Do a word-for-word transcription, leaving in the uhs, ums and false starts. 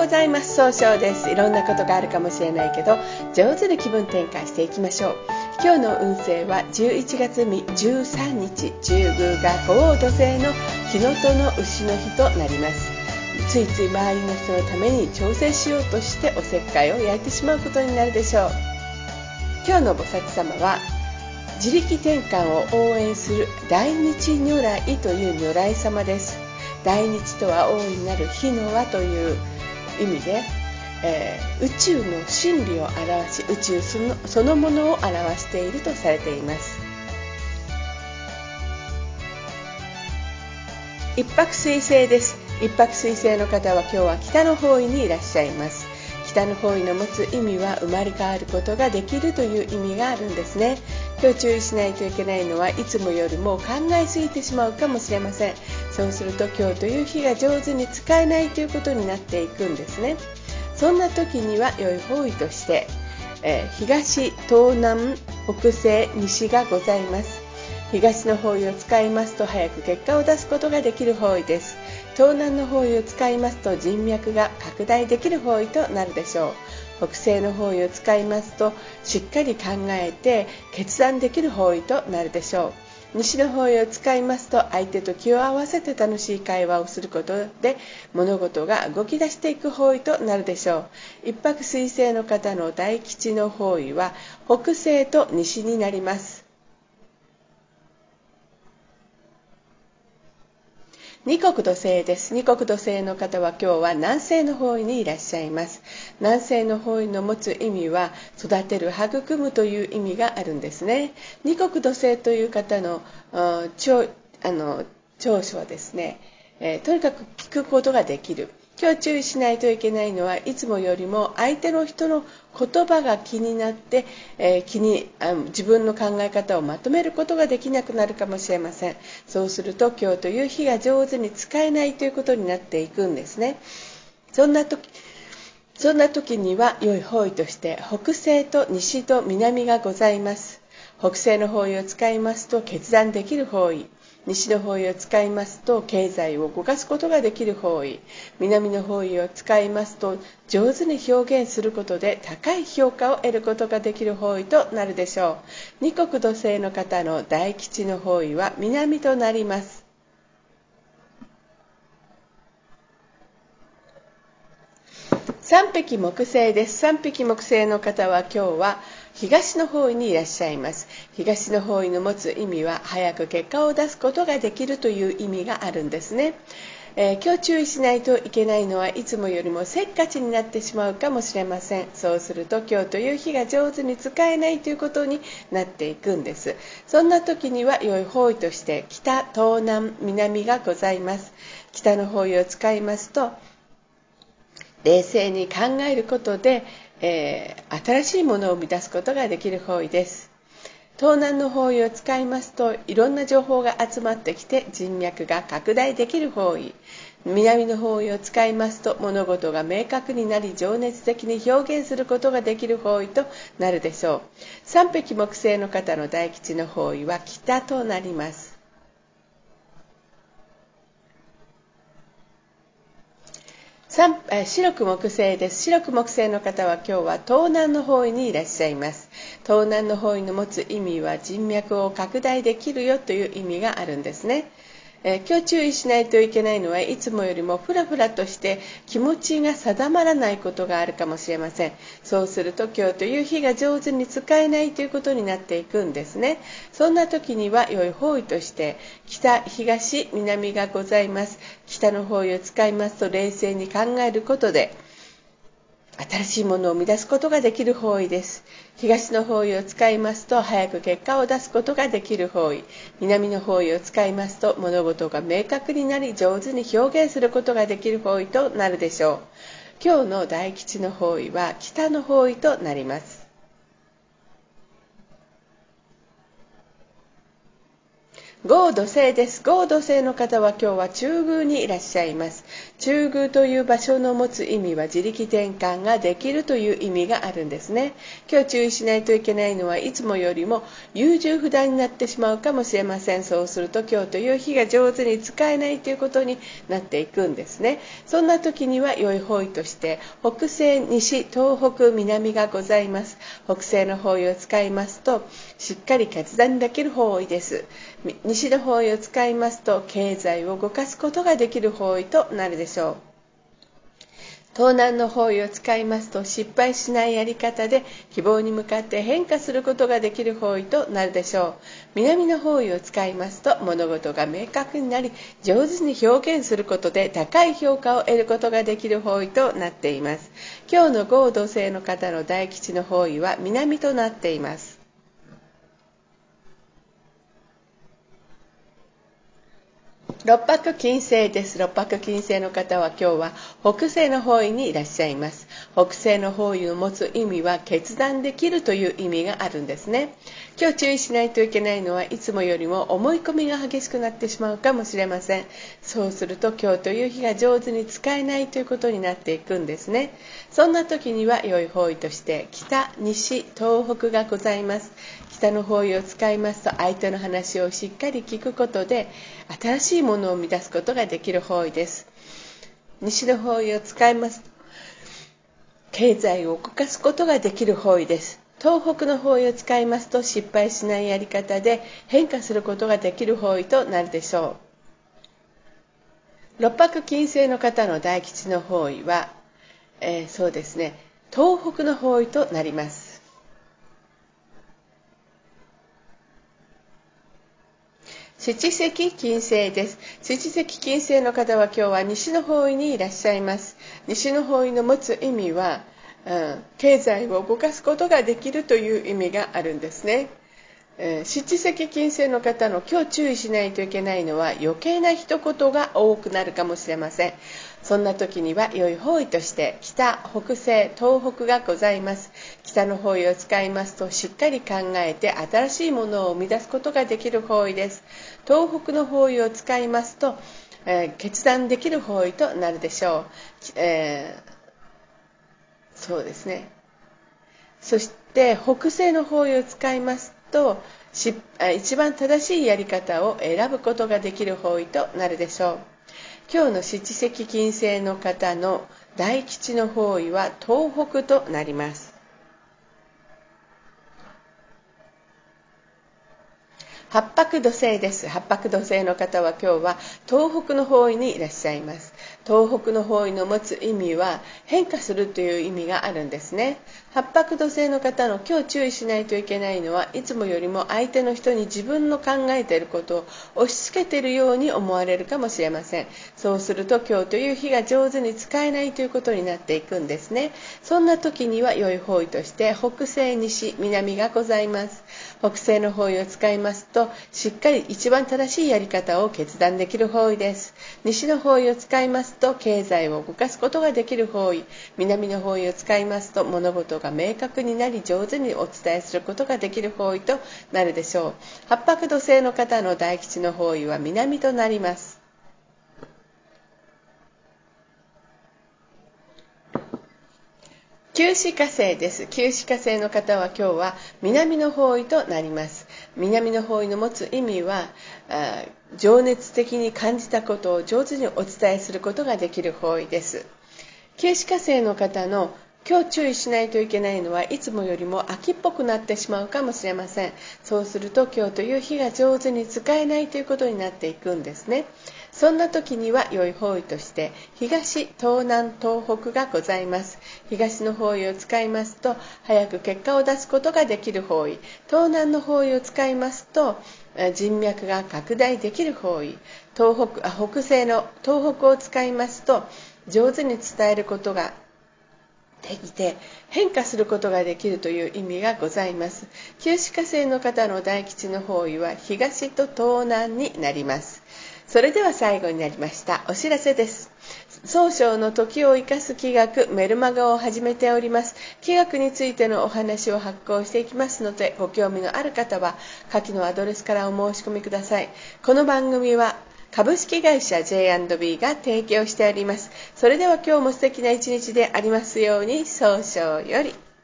ございます。総称です。いろんなことがあるかもしれないけど、上手に気分転換していきましょう。今日の運勢はじゅういちがつじゅうさんにち、中宮が五黄土星の火のとの丑の日となります。ついつい周りの人のために調整しようとしておせっかいを焼いてしまうことになるでしょう。今日の菩薩様は自力転換を応援する大日如来という如来様です。大日とは大いなる火の輪という意味で、えー、宇宙の真理を表し、宇宙その、そのものを表しているとされています。一泊水星です。一泊水星の方は今日は北の方位にいらっしゃいます。北の方位の持つ意味は生まれ変わることができるという意味があるんですね。今日注意しないといけないのはいつもよりも考えすぎてしまうかもしれません。そうすると今日という日が上手に使えないということになっていくんですね。そんな時には良い方位として、えー、東、東南、北西、西がございます。東の方位を使いますと早く結果を出すことができる方位です。東南の方位を使いますと人脈が拡大できる方位となるでしょう。北西の方位を使いますとしっかり考えて決断できる方位となるでしょう。西の方位を使いますと相手と気を合わせて楽しい会話をすることで物事が動き出していく方位となるでしょう。一泊水星の方の大吉の方位は北西と西になります。二国土星です。二国土星の方は今日は南西の方位にいらっしゃいます。南西の方位の持つ意味は育てる、育むという意味があるんですね。二国土星という方の長あの長所はですね、えー、とにかく聞くことができる。今日注意しないといけないのはいつもよりも相手の人の言葉が気になって、えー、気にあ自分の考え方をまとめることができなくなるかもしれません。そうすると今日という日が上手に使えないということになっていくんですね。そんな時そんな時には良い方位として北西と西と南がございます。北西の方位を使いますと決断できる方位、西の方位を使いますと経済を動かすことができる方位、南の方位を使いますと上手に表現することで高い評価を得ることができる方位となるでしょう。二国土星の方の大吉の方位は南となります。三匹木星です。三匹木星の方は今日は東の方位にいらっしゃいます。東の方位の持つ意味は早く結果を出すことができるという意味があるんですね。えー、今日注意しないといけないのはいつもよりもせっかちになってしまうかもしれません。そうすると今日という日が上手に使えないということになっていくんです。そんな時には良い方位として北、東南、南がございます。北の方位を使いますと冷静に考えることで、えー、新しいものを生み出すことができる方位です。東南の方位を使いますといろんな情報が集まってきて人脈が拡大できる方位、南の方位を使いますと物事が明確になり情熱的に表現することができる方位となるでしょう。三匹木星の方の大吉の方位は北となります。白く木星です。白く木星の方は今日は東南の方位にいらっしゃいます。東南の方位の持つ意味は人脈を拡大できるよという意味があるんですね。えー、今日注意しないといけないのはいつもよりもフラフラとして気持ちが定まらないことがあるかもしれません。そうすると今日という日が上手に使えないということになっていくんですね。そんな時には良い方位として北、東、南がございます。北の方位を使いますと冷静に考えることで新しいものを生み出すことができる方位です。東の方位を使いますと早く結果を出すことができる方位、南の方位を使いますと物事が明確になり上手に表現することができる方位となるでしょう。今日の大吉の方位は北の方位となります。五土星です。五土星の方は今日は中宮にいらっしゃいます。 中宮という場所の持つ意味は自力転換ができるという意味があるんですね。今日注意しないといけないのはいつもよりも優柔不断になってしまうかもしれません。そうすると今日という日が上手に使えないということになっていくんですね。そんな時には良い方位として北西、西、東北、南がございます。北西の方位を使いますとしっかり決断できる方位です。西の方位を使いますと経済を動かすことができる方位となるでしょう。東南の方位を使いますと失敗しないやり方で希望に向かって変化することができる方位となるでしょう。南の方位を使いますと物事が明確になり上手に表現することで高い評価を得ることができる方位となっています。今日の豪土星の方の大吉の方位は南となっています。六白金星です。六白金星の方は今日は北西の方位にいらっしゃいます。北西の方位を持つ意味は決断できるという意味があるんですね。今日注意しないといけないのはいつもよりも思い込みが激しくなってしまうかもしれません。そうすると今日という日が上手に使えないということになっていくんですね。そんな時には良い方位として北、西、東北がございます。北の方位を使いますと相手の話をしっかり聞くことで新しいものを生み出すことができる方位です。西の方位を使いますと経済を動かすことができる方位です。東北の方位を使いますと失敗しないやり方で変化することができる方位となるでしょう。六白金星の方の大吉の方位は、えー、そうですね東北の方位となります。七石金星です。七石金星の方は今日は西の方位にいらっしゃいます。西の方位の持つ意味は、うん、経済を動かすことができるという意味があるんですね。えー、七石金星の方の今日注意しないといけないのは余計な一言が多くなるかもしれません。そんな時には良い方位として北、北西、東北がございます。北の方位を使いますとしっかり考えて新しいものを生み出すことができる方位です。東北の方位を使いますと、えー、決断できる方位となるでしょう。えー、そうですね。そして北西の方位を使いますと一番正しいやり方を選ぶことができる方位となるでしょう。今日の七石金星の方の大吉の方位は東北となります。八白土星です。八白土星の方は今日は東北の方位にいらっしゃいます。東北の方位の持つ意味は変化するという意味があるんですね。八白土星の方の今日注意しないといけないのはいつもよりも相手の人に自分の考えていることを押し付けているように思われるかもしれません。そうすると今日という日が上手に使えないということになっていくんですね。そんな時には良い方位として北西、西、南がございます。北西の方位を使いますとしっかり一番正しいやり方を決断できる方位です。西の方位を使いますと経済を動かすことができる方位、南の方位を使いますと物事が明確になり上手にお伝えすることができる方位となるでしょう。八白土星の方の大吉の方位は南となります。九死火星です。九死火星の方は今日は南の方位となります。南の方位の持つ意味は情熱的に感じたことを上手にお伝えすることができる方位です。九死火星の方の今日注意しないといけないのはいつもよりも秋っぽくなってしまうかもしれません。そうすると今日という日が上手に使えないということになっていくんですね。そんな時には良い方位として東、東南、東北がございます。東の方位を使いますと早く結果を出すことができる方位、東南の方位を使いますと人脈が拡大できる方位、東北、あ北西の東北を使いますと上手に伝えることができて変化することができるという意味がございます。九死火星の方の大吉の方位は東と東南になります。それでは最後になりましたお知らせです。総称の時を生かす気学メルマガを始めております。気学についてのお話を発行していきますのでご興味のある方は下記のアドレスからお申し込みください。この番組は株式会社 ジェイアンドビー が提供しております。それでは今日も素敵な一日でありますように。早々より。